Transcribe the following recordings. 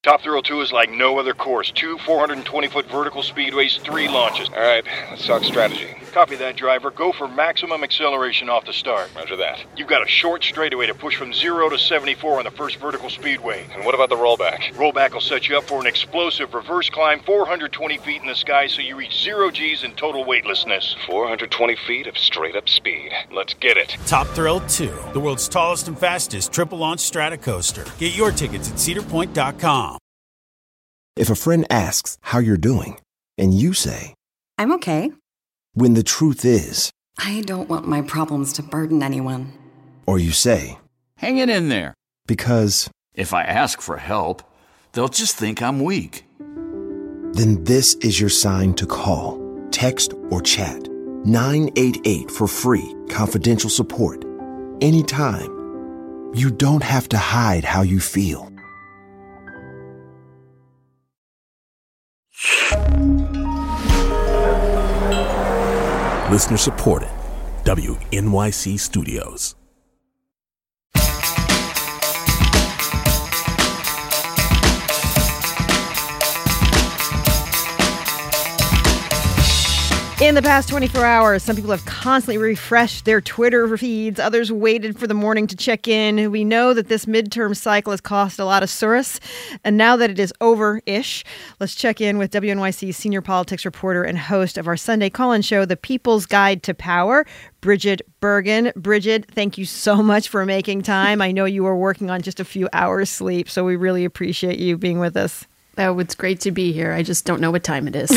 Top Thrill 2 is like no other course. 2 420-foot vertical speedways, 3 launches. All right, let's talk strategy. Copy that, driver. Go for maximum acceleration off the start. Roger that. You've got a short straightaway to push from 0 to 74 on the first vertical speedway. And what about the rollback? Rollback will set you up for an explosive reverse climb 420 feet in the sky so you reach 0 G's in total weightlessness. 420 feet of straight-up speed. Let's get it. Top Thrill 2, the world's tallest and fastest triple-launch stratocoaster. Get your tickets at cedarpoint.com. If a friend asks how you're doing, and you say, I'm okay. When the truth is, I don't want my problems to burden anyone. Or you say, hang it in there. Because if I ask for help, they'll just think I'm weak. Then this is your sign to call, text, or chat 988 for free, confidential support. Anytime. You don't have to hide how you feel. Listener supported. WNYC Studios. In the past 24 hours, some people have constantly refreshed their Twitter feeds. Others waited for the morning to check in. We know that this midterm cycle has cost a lot of surus. And now that it is over-ish, let's check in with WNYC's senior politics reporter and host of our Sunday call-in show, The People's Guide to Power, Bridget Bergen. Bridget, thank you so much for making time. I know you were working on just a few hours sleep, so we really appreciate you being with us. Oh, it's great to be here. I just don't know what time it is.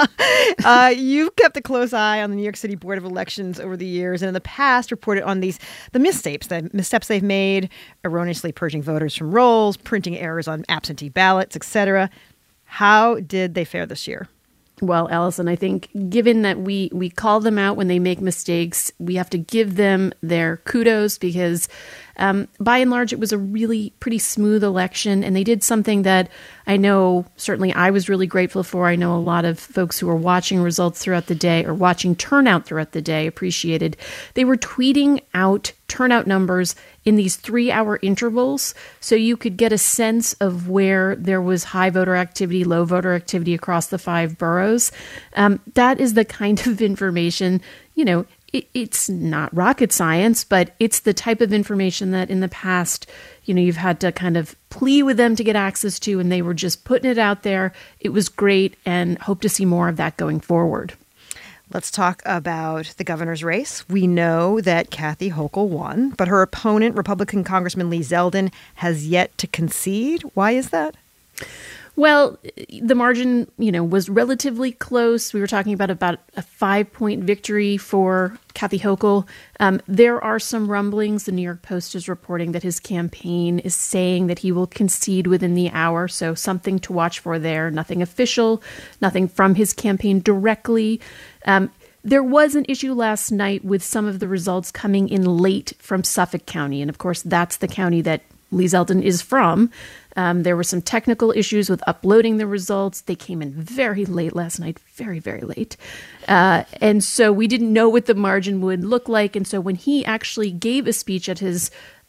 You've kept a close eye on the New York City Board of Elections over the years, and in the past reported on the missteps they've made, erroneously purging voters from rolls, printing errors on absentee ballots, etc. How did they fare this year? Well, Allison, I think given that we call them out when they make mistakes, we have to give them their kudos because by and large, it was a really pretty smooth election. And they did something that I know certainly I was really grateful for. I know a lot of folks who were watching results throughout the day or watching turnout throughout the day appreciated. They were tweeting out turnout numbers in these 3-hour intervals so you could get a sense of where there was high voter activity, low voter activity across the 5 boroughs. That is the kind of information, it's not rocket science, but it's the type of information that in the past, you've had to kind of plea with them to get access to, and they were just putting it out there. It was great, and hope to see more of that going forward. Let's talk about the governor's race. We know that Kathy Hochul won, but her opponent, Republican Congressman Lee Zeldin, has yet to concede. Why is that? Well, the margin, was relatively close. We were talking about a 5-point victory for Kathy Hochul. There are some rumblings. The New York Post is reporting that his campaign is saying that he will concede within the hour. So something to watch for there. Nothing official, nothing from his campaign directly. There was an issue last night with some of the results coming in late from Suffolk County. And of course, that's the county that Lee Zeldin is from. There were some technical issues with uploading the results. They came in very late last night, very, very late. And so we didn't know what the margin would look like. And so when he actually gave a speech at his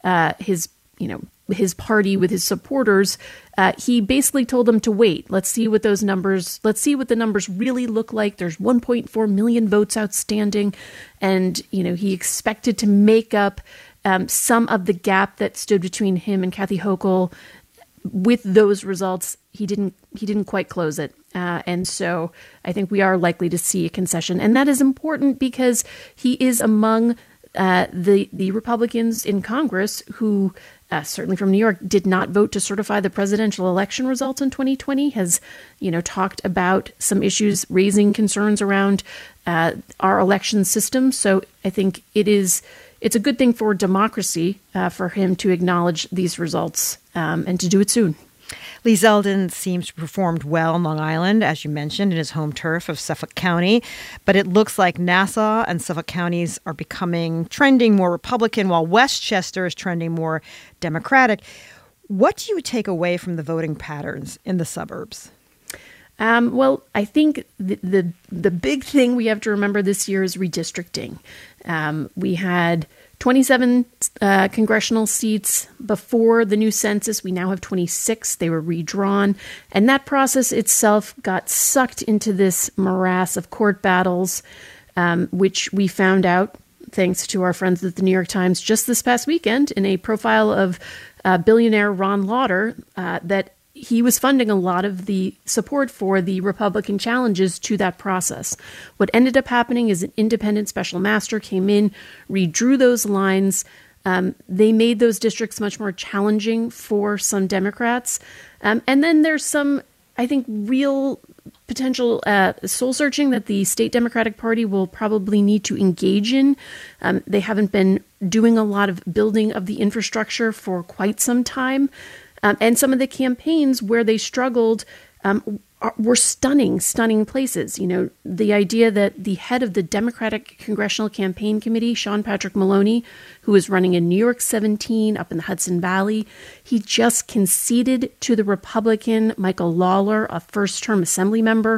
party with his supporters, he basically told them to wait. Let's see what the numbers really look like. There's 1.4 million votes outstanding. And, he expected to make up some of the gap that stood between him and Kathy Hochul. With those results, he didn't quite close it. And so I think we are likely to see a concession. And that is important because he is among the Republicans in Congress who, certainly from New York, did not vote to certify the presidential election results in 2020, has, talked about some issues, raising concerns around our election system. So I think it's a good thing for democracy for him to acknowledge these results and to do it soon. Lee Zeldin seems to have performed well on Long Island, as you mentioned, in his home turf of Suffolk County. But it looks like Nassau and Suffolk counties are trending more Republican, while Westchester is trending more Democratic. What do you take away from the voting patterns in the suburbs? Well, I think the big thing we have to remember this year is redistricting. We had 27 congressional seats before the new census. We now have 26. They were redrawn. And that process itself got sucked into this morass of court battles, which we found out, thanks to our friends at the New York Times just this past weekend, in a profile of billionaire Ron Lauder, that he was funding a lot of the support for the Republican challenges to that process. What ended up happening is an independent special master came in, redrew those lines. They made those districts much more challenging for some Democrats. And then there's some, I think, real potential soul searching that the state Democratic Party will probably need to engage in. They haven't been doing a lot of building of the infrastructure for quite some time. And some of the campaigns where they struggled were stunning places. You know, the idea that the head of the Democratic Congressional Campaign Committee, Sean Patrick Maloney, who was running in New York 17 up in the Hudson Valley, he just conceded to the Republican Michael Lawler, a first-term assembly member.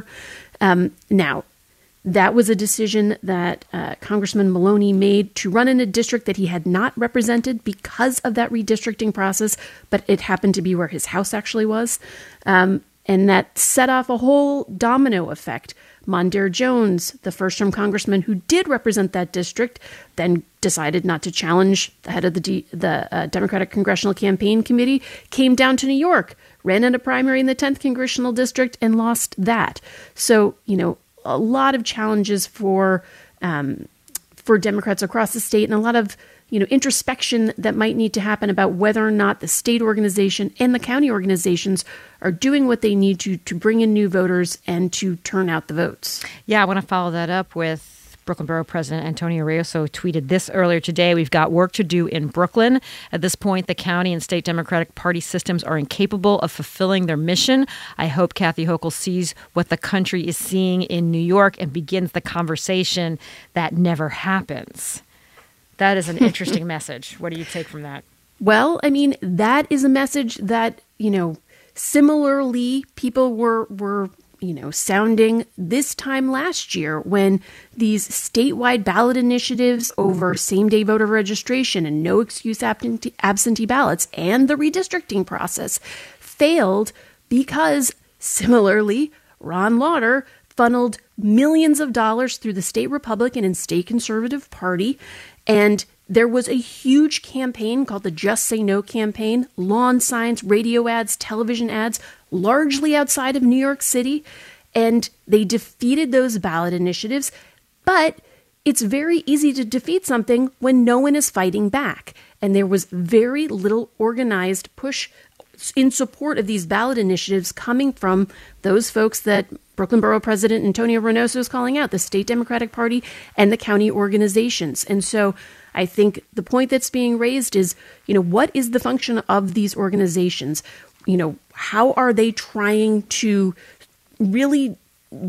Now, that was a decision that Congressman Maloney made to run in a district that he had not represented because of that redistricting process, but it happened to be where his house actually was. And that set off a whole domino effect. Mondaire Jones, the first-term congressman who did represent that district, then decided not to challenge the head of the Democratic Congressional Campaign Committee, came down to New York, ran in a primary in the 10th Congressional District, and lost that. So, you know, a lot of challenges for Democrats across the state, and a lot of, you know, introspection that might need to happen about whether or not the state organization and the county organizations are doing what they need to bring in new voters and to turn out the votes. Yeah, I want to follow that up with Brooklyn Borough President Antonio Reynoso tweeted this earlier today. We've got work to do in Brooklyn. At this point, the county and state Democratic Party systems are incapable of fulfilling their mission. I hope Kathy Hochul sees what the country is seeing in New York and begins the conversation that never happens. That is an interesting message. What do you take from that? Well, I mean, that is a message that, you know, similarly people were you know, sounding this time last year when these statewide ballot initiatives over same-day voter registration and no excuse absentee ballots and the redistricting process failed because, similarly, Ron Lauder funneled millions of dollars through the state Republican and state Conservative Party, and there was a huge campaign called the Just Say No campaign, lawn signs, radio ads, television ads, largely outside of New York City, and they defeated those ballot initiatives. But it's very easy to defeat something when no one is fighting back. And there was very little organized push in support of these ballot initiatives coming from those folks that Brooklyn Borough President Antonio Reynoso is calling out, the state Democratic Party and the county organizations. And so I think the point that's being raised is, you know, what is the function of these organizations? You know, how are they trying to really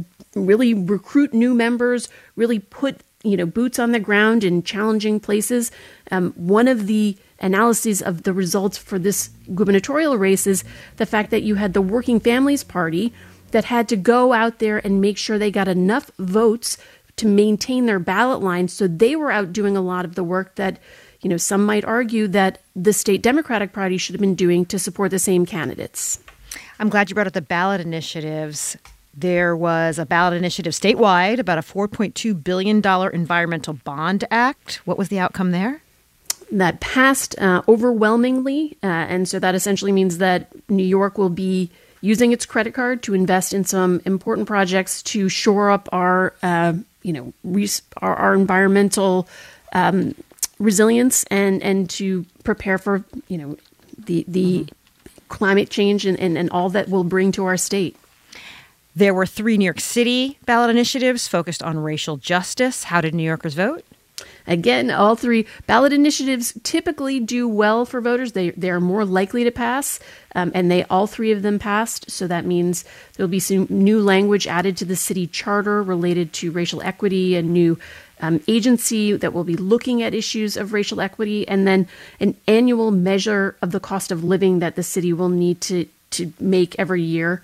recruit new members, really put, you know, boots on the ground in challenging places? One of the analyses of the results for this gubernatorial race is the fact that you had the Working Families Party that had to go out there and make sure they got enough votes to maintain their ballot line. So they were out doing a lot of the work that, you know, some might argue that the state Democratic Party should have been doing to support the same candidates. I'm glad you brought up the ballot initiatives. There was a ballot initiative statewide about a $4.2 billion environmental bond act. What was the outcome there? That passed overwhelmingly. And so that essentially means that New York will be using its credit card to invest in some important projects to shore up our, our environmental resilience and to prepare for, you know, the climate change and all that will bring to our state. There were 3 New York City ballot initiatives focused on racial justice. How did New Yorkers vote? Again, all 3 ballot initiatives typically do well for voters. They are more likely to pass, and all 3 of them passed. So that means there'll be some new language added to the city charter related to racial equity, a new agency that will be looking at issues of racial equity, and then an annual measure of the cost of living that the city will need to make every year.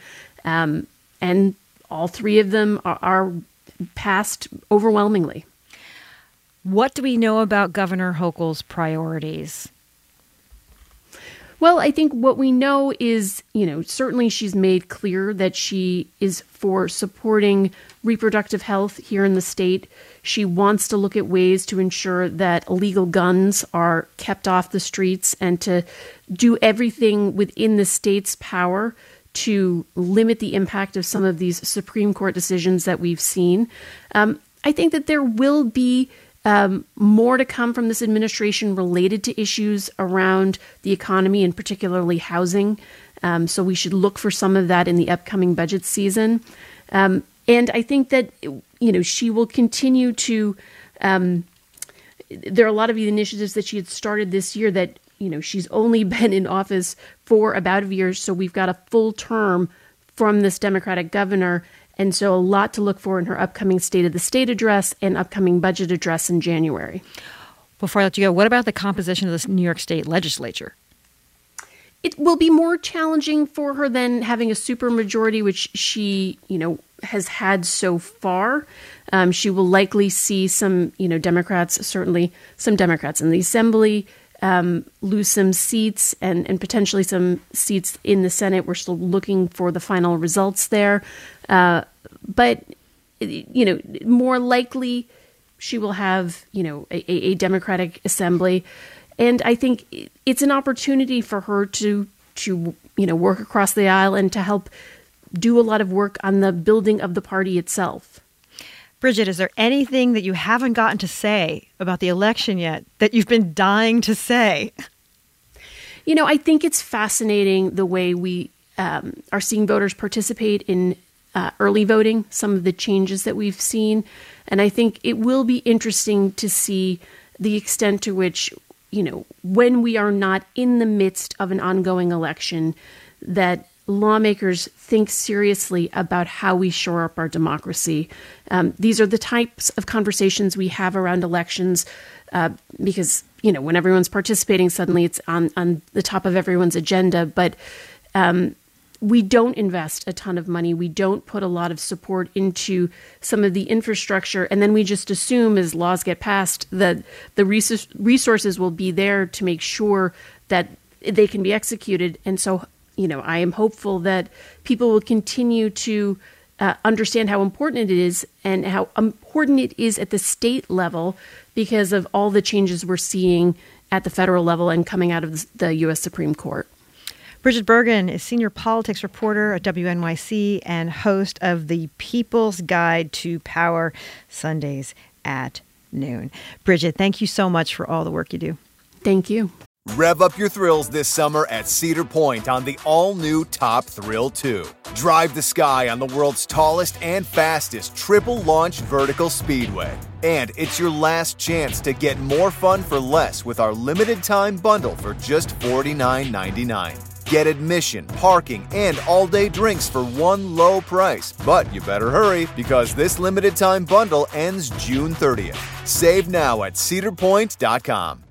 And all 3 of them are passed overwhelmingly. What do we know about Governor Hochul's priorities? Well, I think what we know is, certainly she's made clear that she is for supporting reproductive health here in the state. She wants to look at ways to ensure that illegal guns are kept off the streets and to do everything within the state's power to limit the impact of some of these Supreme Court decisions that we've seen. I think that there will be more to come from this administration related to issues around the economy and particularly housing. So we should look for some of that in the upcoming budget season. And I think that, she will continue to, there are a lot of the initiatives that she had started this year that, she's only been in office for about a year. So we've got a full term from this Democratic governor. And so a lot to look for in her upcoming State of the State address and upcoming budget address in January. Before I let you go, what about the composition of the New York State legislature? It will be more challenging for her than having a supermajority, which she, has had so far. She will likely see some, Democrats, certainly some Democrats in the Assembly, lose some seats and potentially some seats in the Senate. We're still looking for the final results there. But, more likely she will have, a Democratic Assembly. And I think it's an opportunity for her to work across the aisle and to help do a lot of work on the building of the party itself. Bridget, is there anything that you haven't gotten to say about the election yet that you've been dying to say? I think it's fascinating the way we are seeing voters participate in early voting, some of the changes that we've seen. And I think it will be interesting to see the extent to which, when we are not in the midst of an ongoing election, that lawmakers think seriously about how we shore up our democracy. These are the types of conversations we have around elections because, when everyone's participating, suddenly it's on the top of everyone's agenda. But we don't invest a ton of money. We don't put a lot of support into some of the infrastructure. And then we just assume as laws get passed that the resources will be there to make sure that they can be executed. And so, I am hopeful that people will continue to understand how important it is and how important it is at the state level because of all the changes we're seeing at the federal level and coming out of the U.S. Supreme Court. Bridget Bergen is senior politics reporter at WNYC and host of the People's Guide to Power, Sundays at noon. Bridget, thank you so much for all the work you do. Thank you. Rev up your thrills this summer at Cedar Point on the all-new Top Thrill 2. Drive the sky on the world's tallest and fastest triple-launch vertical speedway. And it's your last chance to get more fun for less with our limited-time bundle for just $49.99. Get admission, parking, and all-day drinks for one low price. But you better hurry because this limited-time bundle ends June 30th. Save now at cedarpoint.com.